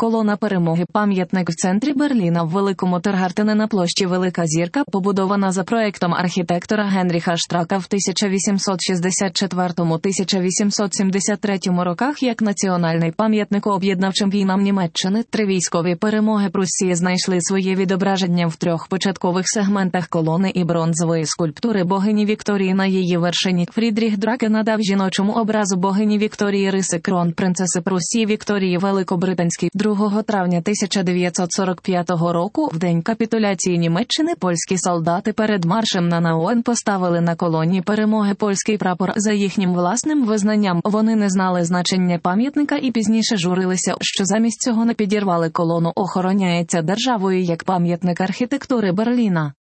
Колона перемоги – пам'ятник в центрі Берліна в Великому Тиргартені на площі Велика Зірка, побудована за проектом архітектора Генріха Штрака в 1864-1873 роках як національний пам'ятник об'єднавчим війнам Німеччини. Три військові перемоги Прусії знайшли своє відображення в трьох початкових сегментах колони і бронзової скульптури богині Вікторії на її вершині. Фрідріх Драке надав жіночому образу богині Вікторії риси кронпринцеси Прусії Вікторії Великобританській. 2 травня 1945 року, в день капітуляції Німеччини, польські солдати перед маршем на Наоен поставили на колоні перемоги польський прапор. За їхнім власним визнанням, вони не знали значення пам'ятника і пізніше журилися, що замість цього не підірвали колону. Охороняється державою як пам'ятник архітектури Берліна.